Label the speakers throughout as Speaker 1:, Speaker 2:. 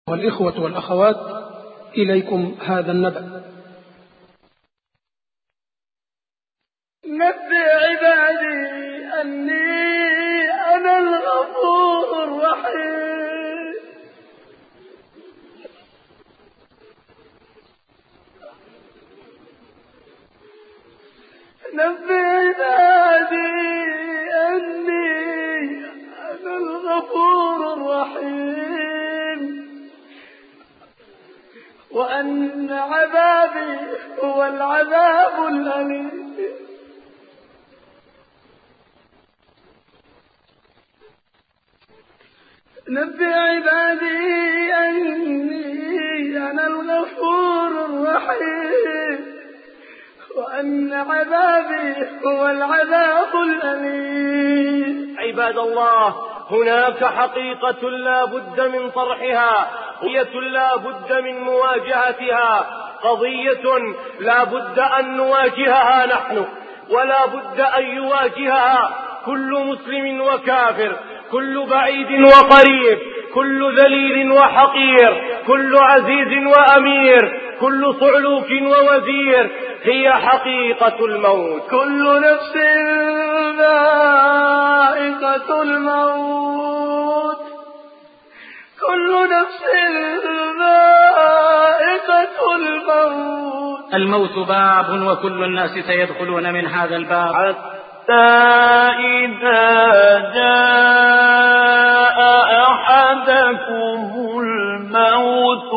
Speaker 1: والإخوة والأخوات، إليكم هذا النبأ.
Speaker 2: نبئ عبادي أني أنا الغفور الرحيم. نبئ عبادي أني أنا الغفور الرحيم، وأن عذابي هو العذاب الأليم. نبئ عبادي أني أنا الغفور الرحيم، وأن عذابي هو العذاب الأليم.
Speaker 3: عباد الله، هناك حقيقة لا بد من طرحها، قضية لا بد من مواجهتها، قضية لا بد أن نواجهها نحن، ولا بد أن يواجهها كل مسلم وكافر، كل بعيد وقريب، كل ذليل وحقير، كل عزيز وأمير، كل صعلوك ووزير. هي حقيقة الموت.
Speaker 2: كل نفس ذائقة الموت، كل نفس ذائقة الموت.
Speaker 4: الموت باب وكل الناس سيدخلون من هذا الباب،
Speaker 2: حتى إذا جاء أحدكم الموت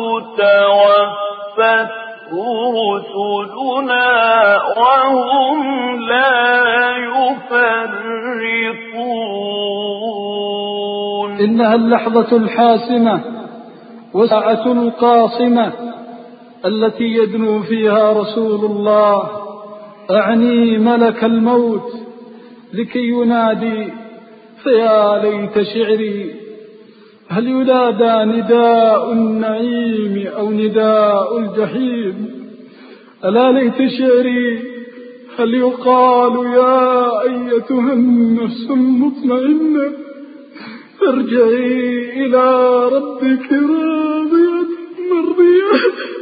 Speaker 2: توفته رسلنا وهم لا يفرطون.
Speaker 5: إنها اللحظة الحاسمة والساعة القاصمة التي يدنو فيها رسول الله، أعني ملك الموت، لكي ينادي: فيا ليت شعري، هل ينادى نداء النعيم أو نداء الجحيم؟ ألا ليت شعري، هل يقال يا أيتها النفس المطمئنة ارجعي إلى ربك راضية مرضية؟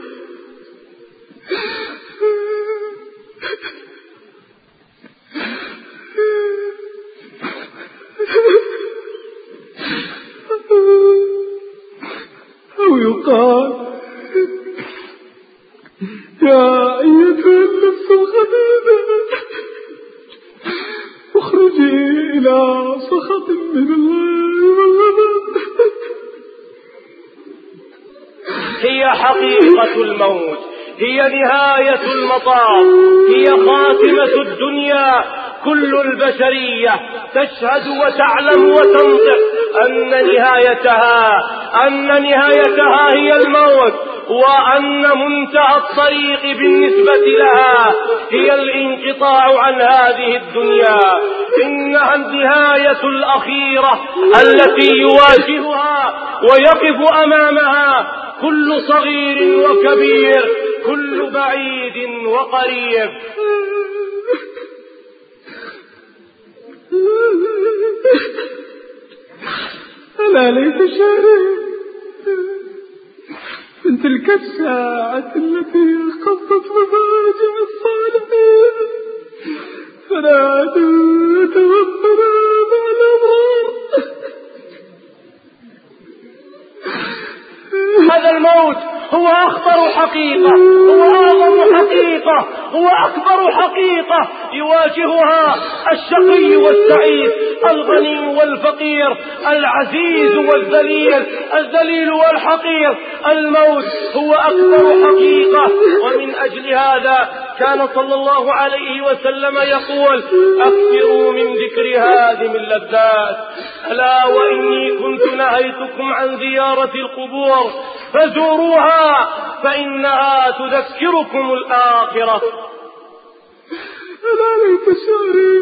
Speaker 5: أو يقال يا أيتها النفس الخبيثة اخرجي إلى سخط من الله وغضب.
Speaker 3: هي حقيقة الموت، هي نهاية المطاف، هي خاتمة الدنيا. كل البشرية تشهد وتعلم وتنطق أن نهايتها هي الموت، وأن منتهى الطريق بالنسبة لها هي الانقطاع عن هذه الدنيا. إنها النهاية الأخيرة التي يواجهها ويقف أمامها كل صغير وكبير، كل بعيد وقريب.
Speaker 5: ألا ليت شعري من تلك الساعة التي قضت مفاجع الصالحين، فلا تتوفر مع الأبرار.
Speaker 3: هذا الموت هو أخطر حقيقة، هو أعظم حقيقة، هو أكبر حقيقة يواجهها الشقي والسعيد، الغني والفقير، العزيز والذليل، الذليل والحقير. الموت هو أكبر حقيقة. ومن أجل هذا كان صلى الله عليه وسلم يقول: أكثروا من ذكر هادم اللذات. ألا وإني كنت نهيتكم عن زيارة القبور فزوروها فإنها تذكركم الآخرة.
Speaker 5: ألا ليت شعري،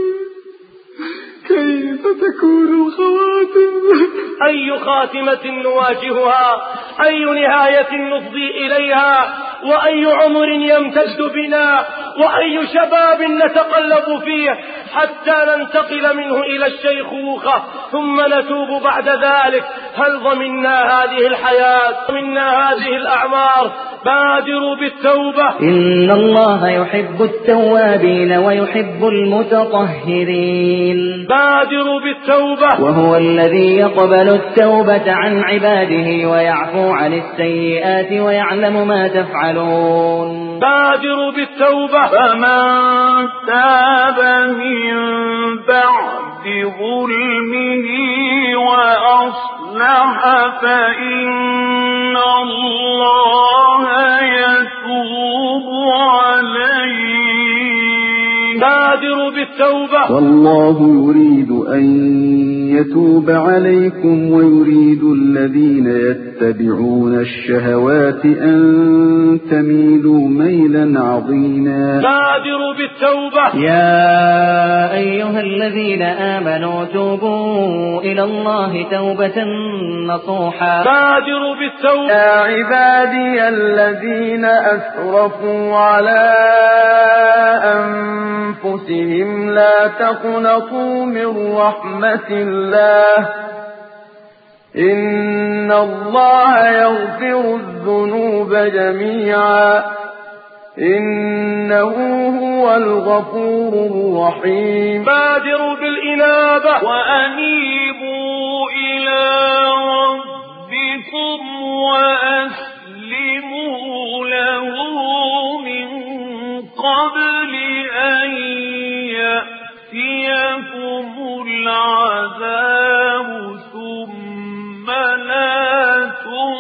Speaker 5: كيف تكون الخواتم؟
Speaker 3: أي خاتمة نواجهها؟ أي نهاية نفضي إليها؟ وأي عمر يمتد بنا؟ وأي شباب نتقلب فيه حتى ننتقل منه إلى الشيخوخة، ثم نتوب بعد ذلك هل ضمنا هذه الحياة، ضمنا هذه الأعمار؟ بادروا بالتوبة.
Speaker 6: إن الله يحب التوابين ويحب المتطهرين.
Speaker 3: بادروا بالتوبة.
Speaker 6: وهو الذي يقبل التوبة عن عباده ويعفو عن السيئات ويعلم ما تفعلون.
Speaker 3: بادروا بالتوبة.
Speaker 2: فمن تاب من بعد ظلمه وأصلح فإن الله يتوب عليه.
Speaker 3: بادروا بالتوبة.
Speaker 5: والله يريد أن يتوب عليكم ويريد الذين يتبعون الشهوات أن تميلوا ميلا عظيما.
Speaker 3: بادروا بالتوبة.
Speaker 6: يا أيها الذين آمنوا توبوا إلى الله توبة نصوحا.
Speaker 3: بادروا بالتوبة.
Speaker 5: يا عبادي الذين أسرفوا على أنفسهم لا تقنطوا من رحمة الله إن الله يغفر الذنوب جميعا إنه هو الغفور الرحيم.
Speaker 3: بادروا بالإنابة.
Speaker 2: وأنيبوا إلى ربكم وأسلموا له من قبل أن يأتيكم العذاب ثم لا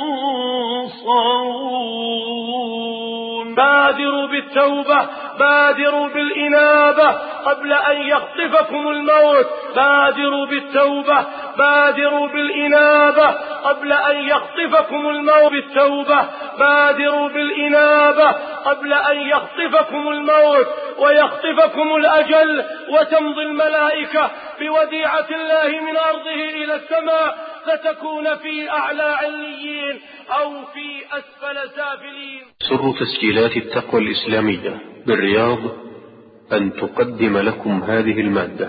Speaker 2: تنصرون.
Speaker 3: بادروا بالتوبة. بادروا بالإنابة قبل أن يخطفكم الموت. بادروا بالتوبة. بادروا بالإنابة قبل أن يخطفكم الموت. بالتوبة. بادروا بالإنابة قبل أن يخطفكم الموت ويخطفكم الأجل وتمضي الملائكة بوديعة الله من أرضه إلى السماء فتكون في أعلى عليين أو في أسفل سافلين.
Speaker 7: سر تسجيلات التقوى الإسلامية بالرياض أن تقدم لكم هذه المادة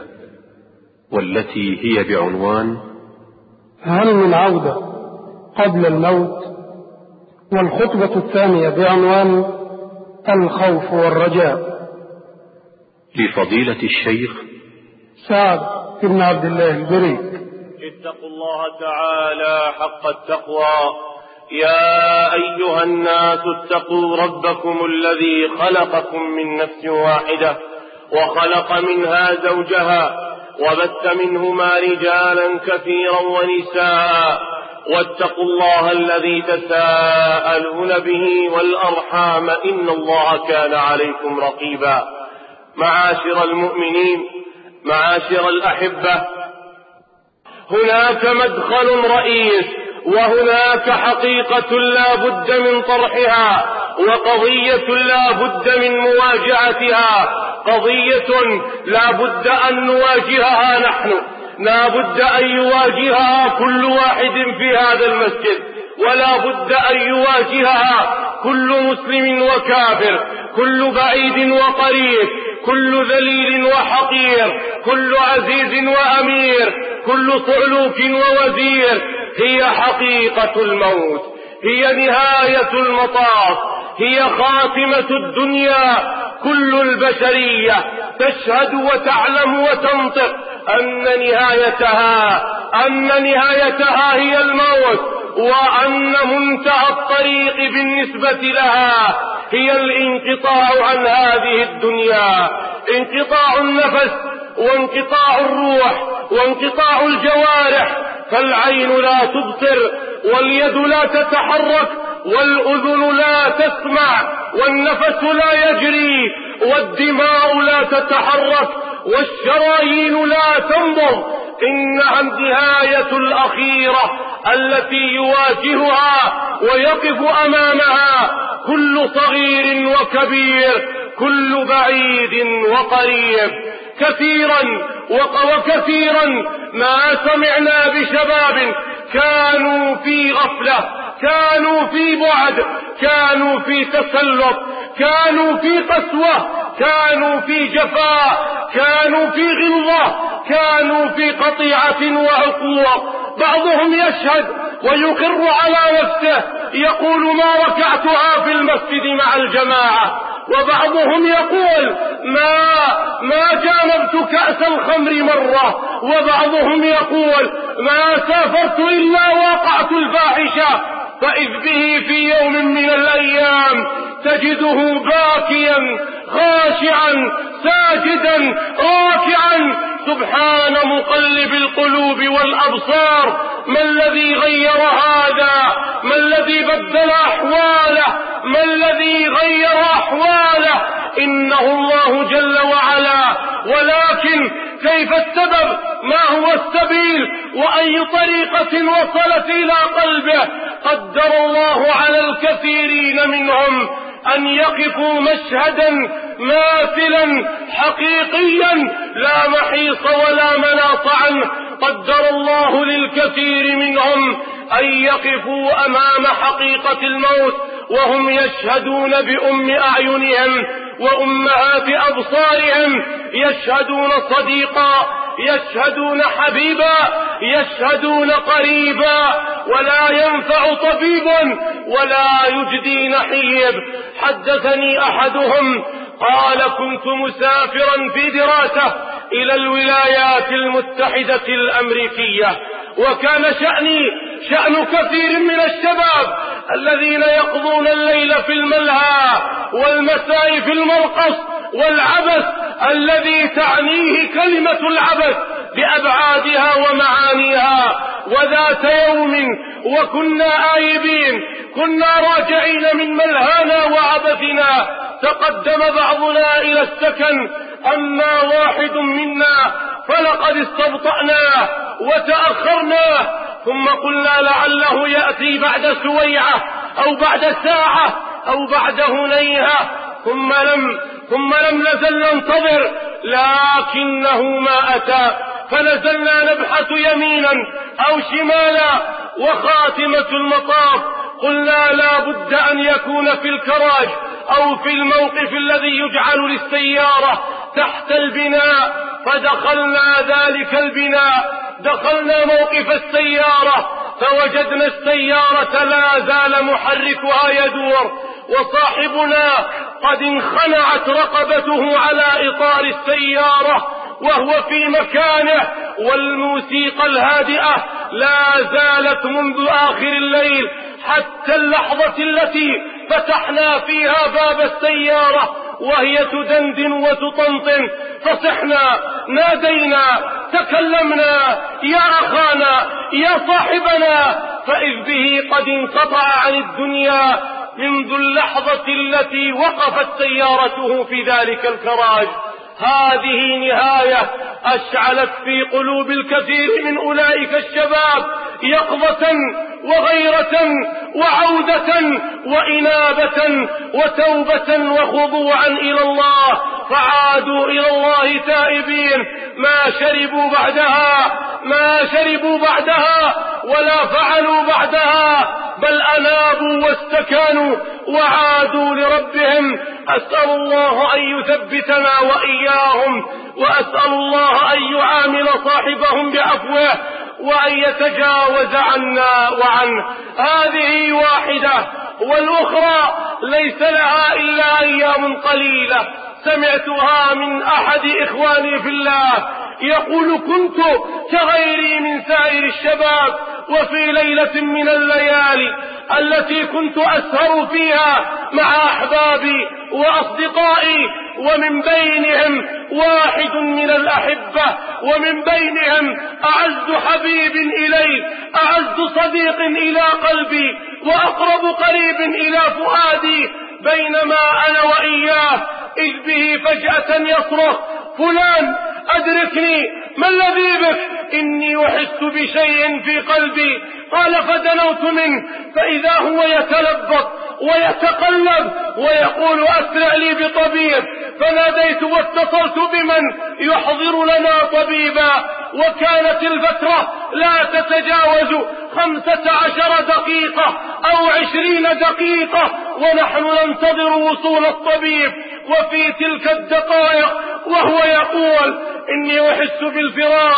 Speaker 7: والتي هي بعنوان
Speaker 1: هل من عودة قبل الموت، والخطبة الثانية بعنوان الخوف والرجاء
Speaker 7: لفضيلة الشيخ
Speaker 1: سعد بن عبد الله البريك.
Speaker 3: اتقوا الله تعالى حق التقوى. يا أيها الناس اتقوا ربكم الذي خلقكم من نفس واحدة وخلق منها زوجها وبث منهما رجالا كثيرا ونساء واتقوا الله الذي تساءلون به والأرحام إن الله كان عليكم رقيبا. معاشر المؤمنين، معاشر الأحبة، هناك مدخل رئيس وهناك حقيقة لا بد من طرحها وقضية لا بد من مواجهتها، قضية لا بد أن نواجهها نحن، لا بد أن يواجهها كل واحد في هذا المسجد، ولا بد أن يواجهها كل مسلم وكافر، كل بعيد وقريب، كل ذليل وحقير، كل عزيز وأمير، كل صعلوك ووزير. هي حقيقة الموت، هي نهاية المطاف، هي خاتمة الدنيا. كل البشرية تشهد وتعلم وتنطق أن نهايتها هي الموت، وأن منتهى الطريق بالنسبة لها هي الانقطاع عن هذه الدنيا، انقطاع النفس وانقطاع الروح وانقطاع الجوارح، فالعين لا تبصر واليد لا تتحرك والأذن لا تسمع والنفس لا يجري والدماء لا تتحرك والشرايين لا تنبض. إنها النهاية الأخيرة التي يواجهها ويقف أمامها كل صغير وكبير، كل بعيد وقريب. كثيرا وكثيرا ما سمعنا بشباب كانوا في غفلة، كانوا في بعد، كانوا في تسلط، كانوا في قسوة، كانوا في جفاء، كانوا في غلظة، كانوا في قطيعة وعقوق، بعضهم يشهد ويقر على نفسه يقول ما ركعتها في المسجد مع الجماعة، وبعضهم يقول ما جانبت كأس الخمر مرة، وبعضهم يقول ما سافرت إلا وقعت الفاحشة. فإذ به في يوم من الأيام تجده باكيا خاشعا ساجدا راكعا سبحان مقلب القلوب والأبصار. ما الذي غير هذا؟ ما الذي بدل أحواله؟ ما الذي غير أحواله؟ إنه الله جل وعلا. ولكن كيف السبب؟ ما هو السبيل؟ وأي طريقة وصلت إلى قلبه؟ قدر الله على الكثيرين منهم أن يقفوا مشهدا ماثلا حقيقيا لا محيص ولا مناص عنه. قدر الله للكثير منهم أن يقفوا أمام حقيقة الموت وهم يشهدون بأم أعينهم وأمهات أبصارهم، يشهدون صديقا، يشهدون حبيبا، يشهدون قريبا، ولا ينفع طبيب ولا يجدي نحيب. حدثني أحدهم قال كنت مسافرا في دراسة إلى الولايات المتحدة الأمريكية، وكان شأن كثير من الشباب الذين يقضون الليل في الملهى والمساء في المرقص والعبث الذي تعنيه كلمة العبث بأبعادها ومعانيها. وذات يوم وكنا آيبين كنا راجعين من ملهانا وعبثنا، تقدم بعضنا إلى السكن، أما واحد منا فلقد استبطأناه وتأخرناه، ثم قلنا لعله يأتي بعد سويعة أو بعد ساعة أو بعد هنيهة، ثم لم نزل ننتظر لكنه ما أتى. فنزلنا نبحث يمينا أو شمالا، وخاتمة المطاف قلنا لا بد أن يكون في الكراج أو في الموقف الذي يجعل للسيارة تحت البناء. فدخلنا ذلك البناء، دخلنا موقف السيارة فوجدنا السيارة لا زال محركها يدور، وصاحبنا قد انخنعت رقبته على إطار السيارة وهو في مكانه، والموسيقى الهادئة لا زالت منذ آخر الليل حتى اللحظة التي فتحنا فيها باب السيارة وهي تدندن وتطنطن. فصحنا، نادينا، تكلمنا: يا أخانا، يا صاحبنا، فإذ به قد انقطع عن الدنيا منذ اللحظة التي وقفت سيارته في ذلك الكراج. هذه نهاية أشعلت في قلوب الكثير من أولئك الشباب يقظة وغيرة وعودة وإنابة وتوبة وخضوعا إلى الله، فعادوا إلى الله تائبين، ما شربوا بعدها ولا فعلوا بعدها، بل أنابوا واستكانوا وعادوا لربهم. أسأل الله أن يثبتنا وإياهم، وأسأل الله أن يعامل صاحبهم بعفوه وأن يتجاوز عنا وعنه. هذه واحدة، والأخرى ليس لها إلا أيام قليلة. سمعتها من أحد إخواني في الله يقول: كنت كغيري من سائر الشباب، وفي ليلة من الليالي التي كنت أسهر فيها مع أحبابي وأصدقائي، ومن بينهم واحد من الأحبة، ومن بينهم أعز حبيب إلي، أعز صديق إلى قلبي، وأقرب قريب إلى فؤادي، بينما أنا وإياه إذ به فجأة يصرخ: فلان أدركني، ما الذي بك؟ إني أحس بشيء في قلبي. قال: فدنوت منه فإذا هو يتلبط ويتقلب ويقول: أسرع لي بطبيب. فناديت واتصلت بمن يحضر لنا طبيبا، وكانت الفترة لا تتجاوز 15 دقيقة أو 20 دقيقة ونحن ننتظر وصول الطبيب. وفي تلك الدقائق وهو يقول: إني أحس بالفراق،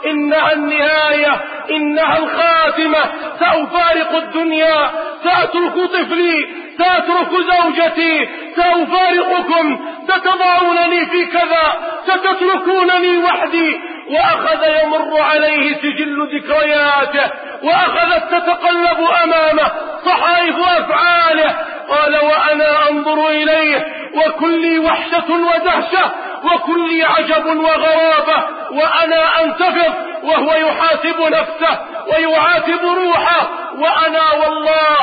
Speaker 3: إنها النهاية، إنها الخاتمة. سأفارق الدنيا، سأترك طفلي، سأترك زوجتي، سأفارقكم، ستضعونني في كذا، ستتركونني وحدي. وأخذ يمر عليه سجل ذكرياته، وأخذت تتقلب أمامه صحائف أفعاله. قال وأنا أنظر إليه وكلي وحشة ودهشة وكلي عجب وغرابة، وأنا أنتفض وهو يحاسب نفسه ويعاتب روحه، وأنا والله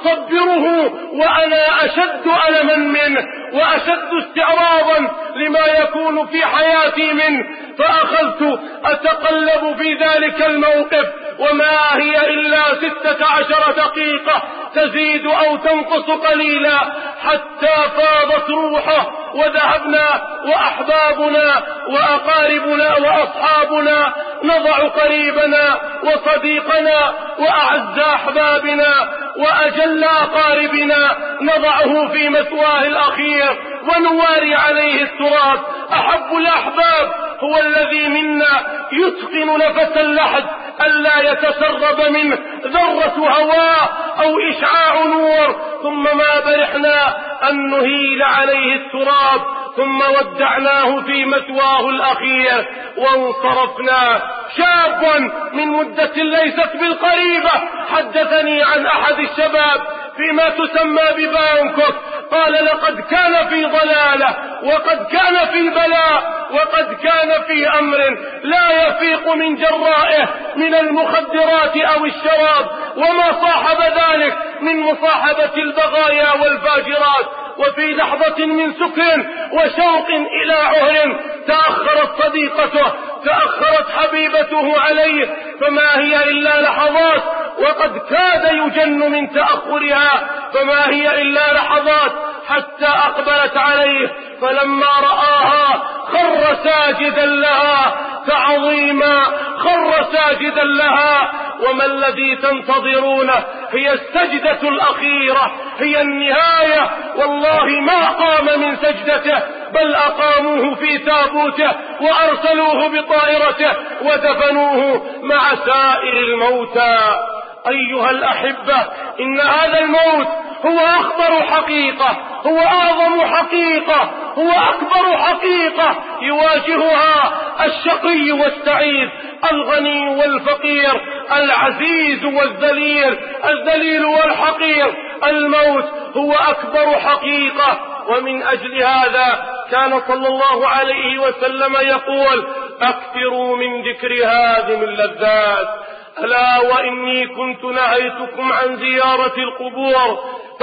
Speaker 3: أصبره وأنا أشد ألما منه وأشد استعراضا لما يكون في حياتي منه. فأخذت أتقلب في ذلك الموقف، وما هي إلا 16 دقيقة تزيد أو تنقص قليلا حتى فاضت روحه، وذهبنا وأحبابنا وأقاربنا وأصحابنا نضع قريبنا وصديقنا وأعز أحبابنا وأجل أقاربنا نضعه في مثواه الأخير ونواري عليه التراب. أحب الأحباب هو الذي منا يتقن نفس اللحد ألا يتسرب منه ذرة هواء أو إشعاع نور، ثم ما برحنا أن نهيل عليه التراب ثم ودعناه في مثواه الأخير وانصرفنا. شاب من مدة ليست بالقريبة حدثني عن أحد الشباب فيما تسمى ببانكوك، قال لقد كان في ضلالة وقد كان في بلاء وقد كان في أمر لا يفيق من جرائه من المخدرات أو الشراب، وما صاحب ذلك من مصاحبة البغايا والفاجرات. وفي لحظة من سكر وشوق إلى عهر تأخرت صديقته، تأخرت حبيبته عليه، فما هي إلا لحظات وقد كاد يجن من تأخرها، فما هي إلا لحظات حتى أقبلت عليه، فلما رآها خر ساجدا لها تعظيما، خر ساجدا لها. وما الذي تنتظرونه؟ هي السجدة الأخيرة، هي النهاية. والله ما قام من سجدته بل أقاموه في تابوته وأرسلوه بطائرته ودفنوه مع سائر الموتى. أيها الأحبة، إن هذا الموت هو أخطر حقيقة، هو أعظم حقيقة، هو أكبر حقيقة يواجهها الشقي والسعيد، الغني والفقير، العزيز والذليل، الذليل والحقير. الموت هو أكبر حقيقة. ومن أجل هذا كان صلى الله عليه وسلم يقول أكثروا من ذكر هذه اللذات. ألا وإني كنت نهيتكم عن زيارة القبور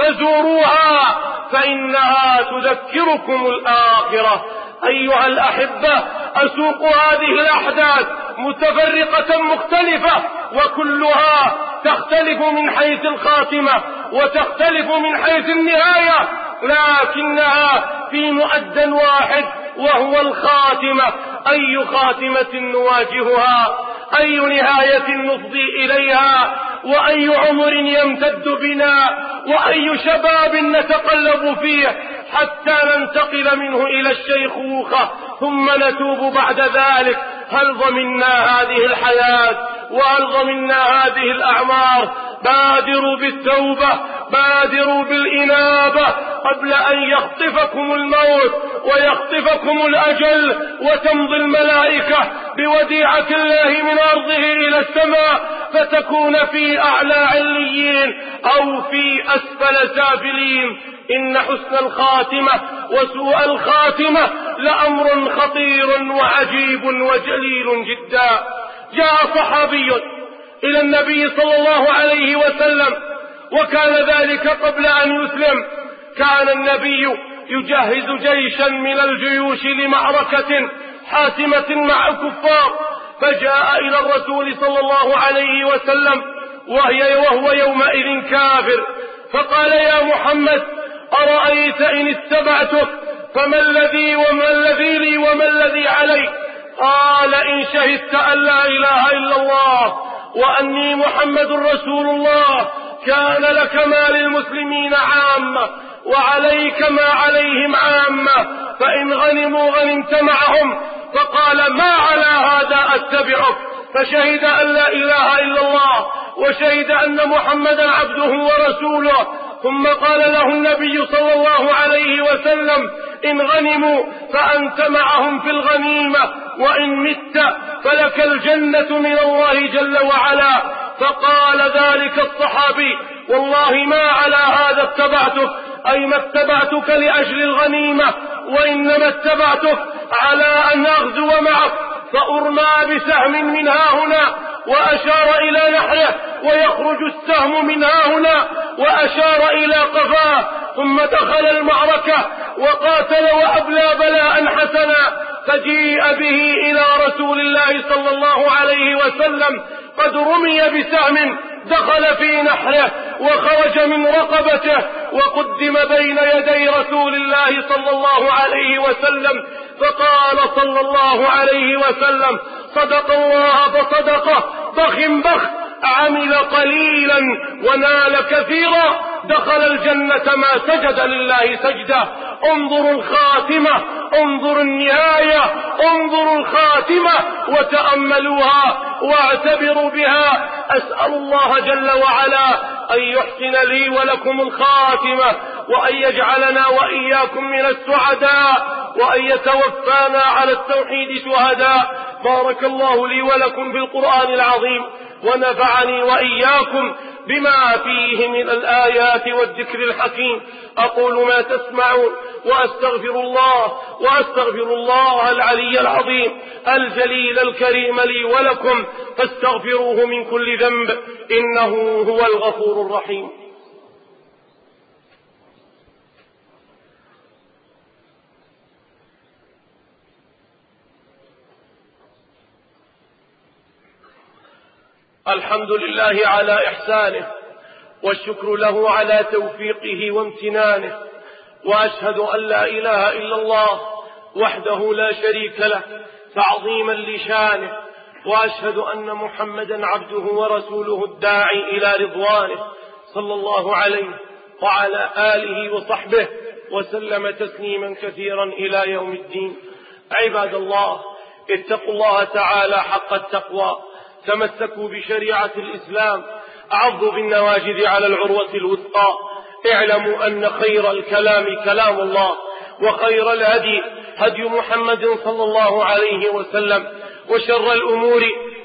Speaker 3: فزوروها فإنها تذكركم الآخرة. أيها الأحبة، أسوق هذه الأحداث متفرقة مختلفة وكلها تختلف من حيث الخاتمة وتختلف من حيث النهاية، لكنها في مؤد واحد وهو الخاتمة. أي خاتمة نواجهها؟ أي نهاية نفضي إليها؟ وأي عمر يمتد بنا؟ وأي شباب نتقلب فيه حتى ننتقل منه إلى الشيخوخة ثم نتوب بعد ذلك؟ هل ضمنا هذه الحياة وهل ضمنا هذه الأعمار؟ بادروا بالتوبة، بادروا بالإنابة قبل أن يخطفكم الموت ويخطفكم الأجل وتمضي الملائكة بوديعة الله من أرضه إلى السماء فتكون في أعلى عليين أو في أسفل سافلين. إن حسن الخاتمة وسوء الخاتمة لأمر خطير وعجيب وجليل جدا. جاء صحابي إلى النبي صلى الله عليه وسلم وكان ذلك قبل أن يسلم. كان النبي يجهز جيشا من الجيوش لمعركة حاسمة مع الكفار، فجاء إلى الرسول صلى الله عليه وسلم وهو يومئذ كافر، فقال يا محمد أرأيت إن اتبعتك فما الذي وما الذي لي وما الذي علي؟ قال إن شهدت أن لا إله إلا الله وأني محمد رسول الله كان لك ما للمسلمين عامة وعليك ما عليهم عامة، فإن غنموا غنمت معهم. فقال ما على هذا أتبعك؟ فشهد أن لا إله إلا الله وشهد أن محمدا عبده ورسوله. ثم قال له النبي صلى الله عليه وسلم: إن غنموا فأنت معهم في الغنيمة، وإن مت فلك الجنة من الله جل وعلا. فقال ذلك الصحابي: والله ما على هذا اتبعتك، أي ما اتبعتك لأجل الغنيمة، وإنما اتبعتك على أن أغزو معك فأرمى بسهم من هاهنا، وأشار إلى نحره، ويخرج السهم من هاهنا، وأشار إلى قفاه، ثم دخل المعركة وقاتل وأبلى بلاء حسنا، فجيء به إلى رسول الله صلى الله عليه وسلم قد رمي بسهم دخل في نحره وخرج من رقبته، وقدم بين يدي رسول الله صلى الله عليه وسلم، فقال صلى الله عليه وسلم: صدق الله فصدقه، بخ بخ، عمل قليلا ونال كثيرا، دخل الجنة ما سجد لله سجدة. انظروا الخاتمة، انظروا النهاية، انظروا الخاتمة وتأملوها واعتبروا بها. أسأل الله جل وعلا أن يحسن لي ولكم الخاتمة، وأن يجعلنا وإياكم من السعداء، وأن يتوفانا على التوحيد شهداء. بارك الله لي ولكم بالقرآن العظيم، ونفعني وإياكم بما فيه من الآيات والذكر الحكيم. أقول ما تسمعون وأستغفر الله العلي العظيم الجليل الكريم لي ولكم، فاستغفروه من كل ذنب، إنه هو الغفور الرحيم. الحمد لله على إحسانه، والشكر له على توفيقه وامتنانه، وأشهد أن لا إله إلا الله وحده لا شريك له تعظيما لشانه، وأشهد أن محمدا عبده ورسوله الداعي إلى رضوانه، صلى الله عليه وعلى آله وصحبه وسلم تسليما كثيرا إلى يوم الدين. عباد الله، اتقوا الله تعالى حق التقوى، تمسكوا بشريعة الإسلام، عضوا بالنواجذ على العروة الوثقى. اعلموا أن خير الكلام كلام الله، وخير الهدي هدي محمد صلى الله عليه وسلم، وشر الأمور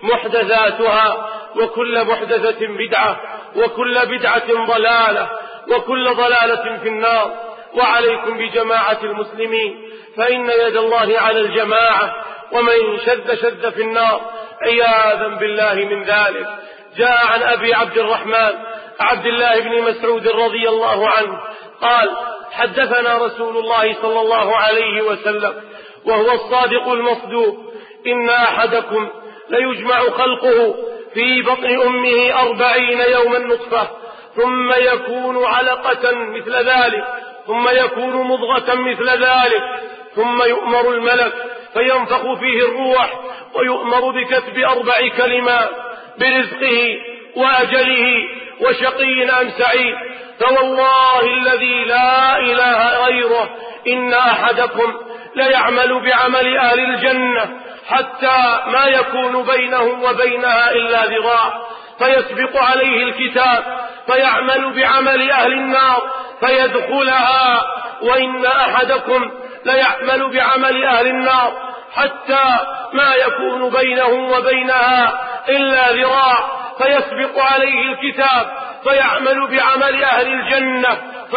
Speaker 3: محدثاتها، وكل محدثة بدعة، وكل بدعة ضلالة، وكل ضلالة في النار. وعليكم بجماعة المسلمين، فإن يد الله على الجماعة، ومن شد في النار، عياذا بالله من ذلك. جاء عن أبي عبد الرحمن عبد الله بن مسعود رضي الله عنه قال: حدثنا رسول الله صلى الله عليه وسلم وهو الصادق المصدوق: إن أحدكم ليجمع خلقه في بطن أمه 40 يوما نطفة، ثم يكون علقة مثل ذلك، ثم يكون مضغة مثل ذلك، ثم يؤمر الملك فينفخ فيه الروح، ويؤمر بكتب 4 كلمات: برزقه وأجله وشقي أم سعيد. فوالله الذي لا إله غيره إن أحدكم ليعمل بعمل أهل الجنة حتى ما يكون بينه وبينها إلا ذراع، فيسبق عليه الكتاب فيعمل بعمل أهل النار فيدخلها، وإن أحدكم ليعمل بعمل أهل النار حتى ما يكون بينه وبينها إلا ذراع، فيسبق عليه الكتاب فيعمل بعمل أهل الجنة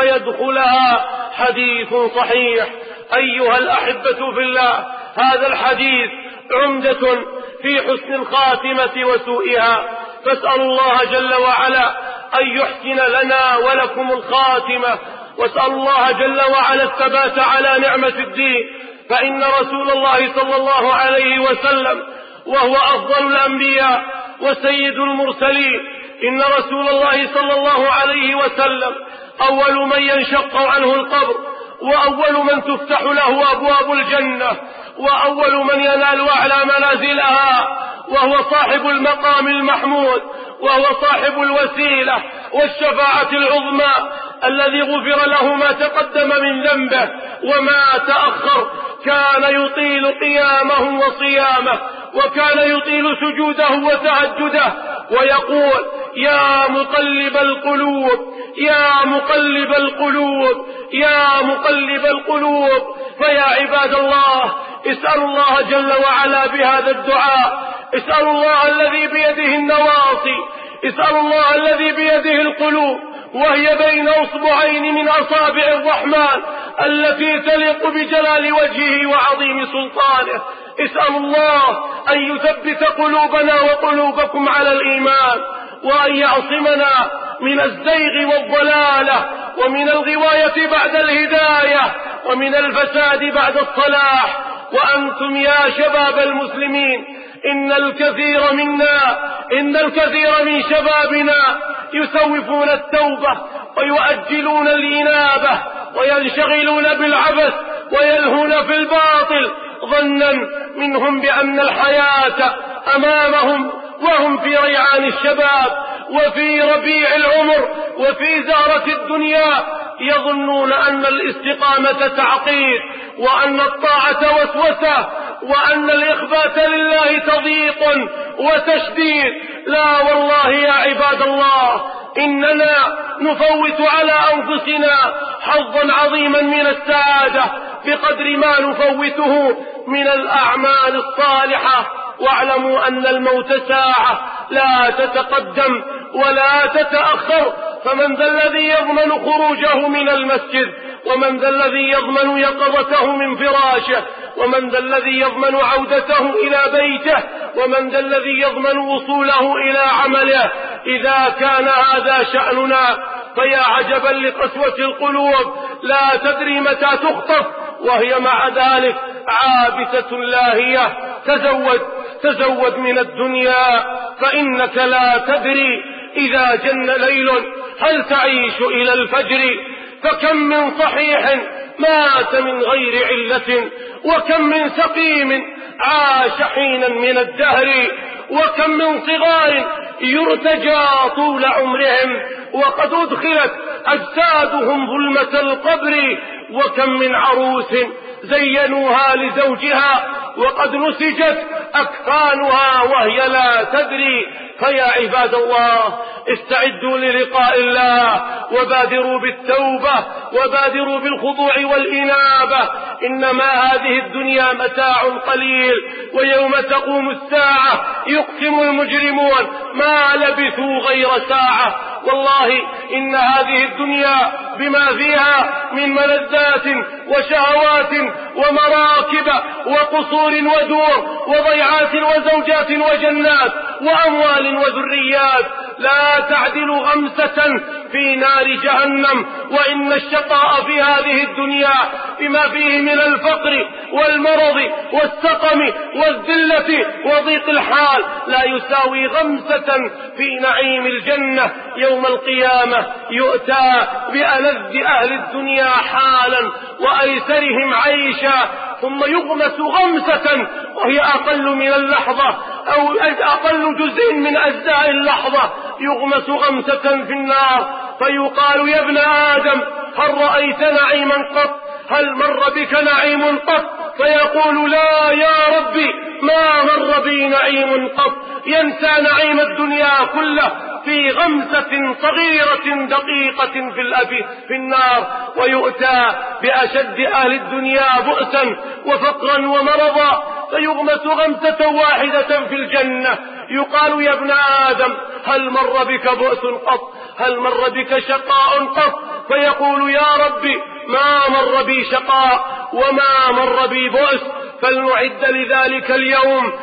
Speaker 3: فيدخلها. حديث صحيح. أيها الأحبة في الله، هذا الحديث عمدة في حسن الخاتمة وسوءها، فاسأل الله جل وعلا أن يحسن لنا ولكم الخاتمة، واسأل الله جل وعلا الثبات على نعمة الدين. فإن رسول الله صلى الله عليه وسلم وهو أفضل الأنبياء وسيد المرسلين، إن رسول الله صلى الله عليه وسلم أول من ينشق عنه القبر، وأول من تفتح له أبواب الجنة، وأول من ينال أعلى منازلها، وهو صاحب المقام المحمود، وهو صاحب الوسيلة والشفاعة العظمى، الذي غفر له ما تقدم من ذنبه وما تأخر. كان يطيل قيامه وصيامه، وكان يطيل سجوده وتهجده ويقول: يا مقلب القلوب يا مقلب القلوب يا مقلب القلوب. فيا عباد الله، اسألوا الله جل وعلا بهذا الدعاء، اسألوا الله الذي بيده النواصي، اسألوا الله الذي بيده القلوب وهي بين أصبعين من أصابع الرحمن التي تليق بجلال وجهه وعظيم سلطانه. اسألوا الله أن يثبت قلوبنا وقلوبكم على الإيمان، وأن يعصمنا من الزيغ والضلالة، ومن الغواية بعد الهداية، ومن الفساد بعد الصلاح. وأنتم يا شباب المسلمين، إن الكثير من شبابنا يسوفون التوبة ويؤجلون الإنابة وينشغلون بالعبث ويلهون في الباطل، ظنا منهم بأن الحياة أمامهم وهم في ريعان الشباب وفي ربيع العمر وفي زهرة الدنيا. يظنون أن الاستقامة تعقيد، وأن الطاعة وسوسة، وأن الإخبات لله تضييق وتشديد. لا والله يا عباد الله، إننا نفوت على أنفسنا حظا عظيما من السعادة بقدر ما نفوته من الأعمال الصالحة. واعلموا أن الموت ساعة لا تتقدم ولا تتأخر، فمن ذا الذي يضمن خروجه من المسجد؟ ومن ذا الذي يضمن يقظته من فراشه؟ ومن ذا الذي يضمن عودته إلى بيته؟ ومن ذا الذي يضمن وصوله إلى عمله؟ إذا كان هذا شأننا فيا عجبا لقسوة القلوب، لا تدري متى تخطف وهي مع ذلك عابثة لاهية. تزود من الدنيا فإنك لا تدري إذا جن ليل هل تعيش إلى الفجر. فكم من صحيح مات من غير علة، وكم من سقيم عاش حينا من الدهر، وكم من صغار يرتجى طول عمرهم وقد أدخلت أجسادهم ظلمة القبر، وكم من عروس زينوها لزوجها وقد نسجت أكفانها وهي لا تدري. فيا عباد الله، استعدوا للقاء الله، وبادروا بالتوبة، وبادروا بالخضوع والإنابة. إنما هذه الدنيا متاع قليل، ويوم تقوم الساعة يقسم المجرمون ما لبثوا غير ساعة. والله إن هذه الدنيا بما فيها من ملذات وشهوات ومراكب وقصور ودور وضيعات وزوجات وجنات وأموال وذريات لا تعدل غمسة في نار جهنم. وإن الشقاء في هذه الدنيا بما فيه من الفقر والمرض والسقم والذلة وضيق الحال لا يساوي غمسة في نعيم الجنة. يوم القيامة يؤتى بألذ أهل الدنيا حالا وأيسرهم عيشا، ثم يغمس غمسة وهي أقل من اللحظة أو أقل جزء من أجزاء اللحظة، يغمس غمسة في النار، فيقال: يا ابن آدم هل رأيت نعيما قط؟ هل مر بك نعيم قط؟ فيقول: لا يا ربي ما مر بي نعيم قط. ينسى نعيم الدنيا كله في غمسة صغيرة دقيقة في النار، ويؤتى بأشد أهل الدنيا بؤسا وفقرا ومرضا، فيغمس غمسة واحدة في الجنة. يقال: يا ابن آدم هل مر بك بؤس قط؟ هل مر بك شقاء قط؟ فيقول: يا ربي ما مر بي شقاء وما مر بي بؤس. فلنعد لذلك اليوم،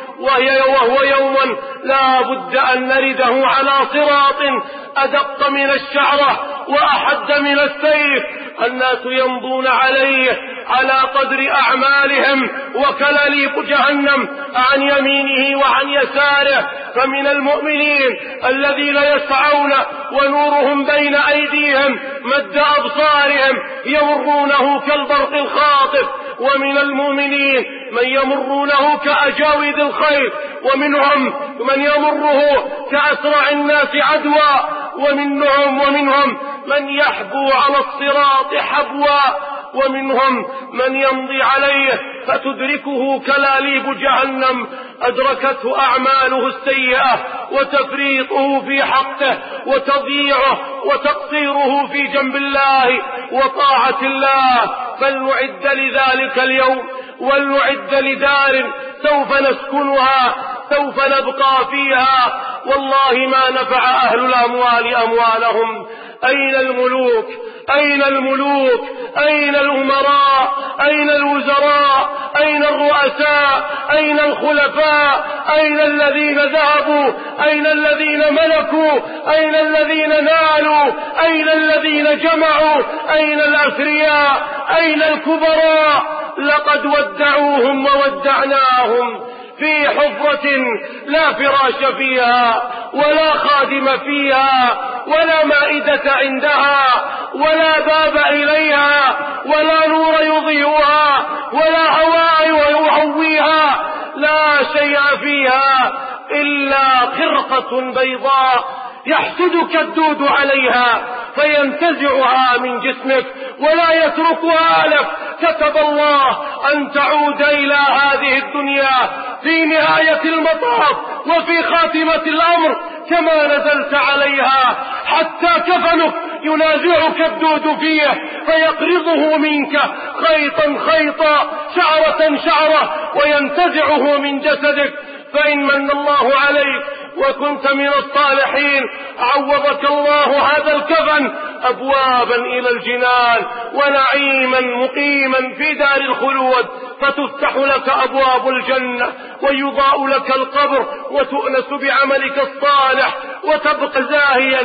Speaker 3: وهو يوم لا بد أن نرده على صراط أدق من الشعرة وأحد من السيف. الناس يمضون عليه على قدر أعمالهم، وكلاليب جهنم عن يمينه وعن يساره. فمن المؤمنين الذين يسعون ونورهم بين أيديهم مد أبصارهم يمرونه كالبرق الخاطف، ومن المؤمنين من يمرونه كأجاويد الخيل، ومنهم من يمره كأسرع الناس عدوى، ومنهم من يحبو على الصراط حبوا. ومنهم من يمضي عليه فتدركه كلاليب جهنم أدركته أعماله السيئة وتفريطه في حقه وتضييعه وتقصيره في جنب الله وطاعة الله. فلنعد لذلك اليوم، ولنعد لدار سوف نسكنها، سوف نبقى فيها، والله ما نفع أهل الأموال أموالهم. أين الملوك؟ أين الملوك؟ أين الأمراء؟ أين الوزراء؟ أين الرؤساء؟ أين الخلفاء؟ أين الذين ذهبوا؟ أين الذين ملكوا؟ أين الذين نالوا؟ أين الذين جمعوا؟ أين الأثرياء؟ أين الكبراء؟ لقد ودعوهم وودعناهم في حفرة لا فراش فيها ولا خادم فيها ولا مائدة عندها ولا باب إليها ولا نور يضيئها ولا هواء يهويها، لا شيء فيها إلا خرقة بيضاء يحسدك الدود عليها فينتزعها من جسمك ولا يتركها لك. كتب الله أن تعود إلى هذه الدنيا في نهاية المطاف وفي خاتمة الأمر كما نزلت عليها، حتى كفنك ينازعك الدود فيه فيقرضه منك خيطا خيطا شعرة شعرة وينتزعه من جسدك. فإن من الله عليك وكنت من الصالحين عوضك الله هذا الكفن أبوابا إلى الجنان ونعيما مقيما في دار الخلود، فتفتح لك أبواب الجنة ويضاء لك القبر وتؤنس بعملك الصالح وتبقى زاهيا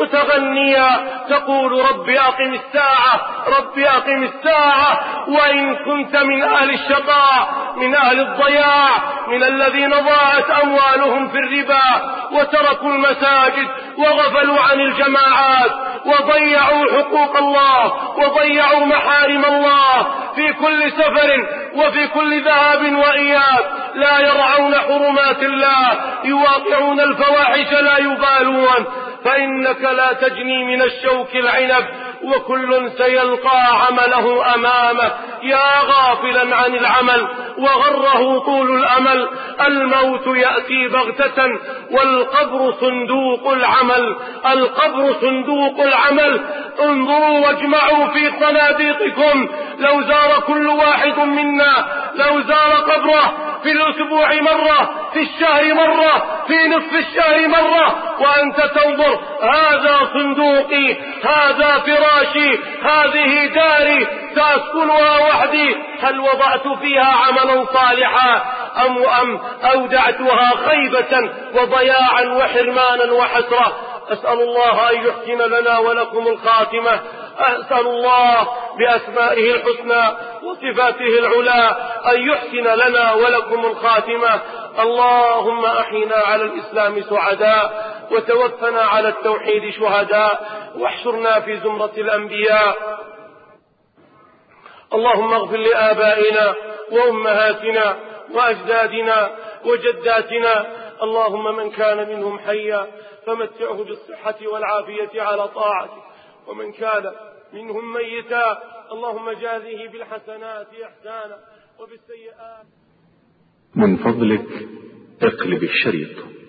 Speaker 3: متغنيا تقول رب أقم الساعة رب أقم الساعة. وإن كنت من أهل الشقاء من أهل الضياع من الذين ضاعت أموالهم في الربا وتركوا المساجد وغفلوا عن الجماعات وضيعوا حقوق الله وضيعوا محارم الله في كل سفر وفي كل ذهاب وإياب، لا يرعون حرمات الله يواقعون الفواحش لا يبالون، فإنك لا تجني من الشوك العنب وكل سيلقى عمله أمامه. يا غافلا عن العمل وغره طول الأمل، الموت يأتي بغتة والقبر صندوق العمل، القبر صندوق العمل. انظروا واجمعوا في صناديقكم، لو زار كل واحد منا لو زار قبره في الأسبوع مرة، في الشهر مرة، في نصف الشهر مرة، وأنت تنظر هذا صندوقي هذا فراشي هذه داري سأسكنها وحدي، هل وضعت فيها عملا صالحا أم أودعتها خيبة وضياعا وحرمانا وحسرة؟ أسأل الله أن يحسن لنا ولكم الخاتمة، أسأل الله بأسمائه الحسنى وصفاته العلى أن يحسن لنا ولكم الخاتمة. اللهم أحينا على الإسلام سعداء وتوفنا على التوحيد شهداء واحشرنا في زمرة الأنبياء. اللهم اغفر لآبائنا وأمهاتنا وأجدادنا وجداتنا، اللهم من كان منهم حيا فمتعه بالصحة والعافية على طاعتك، ومن كان منهم ميتا اللهم جازه بالحسنات إحسانا وبالسيئات.
Speaker 7: من فضلك اقلب الشريط.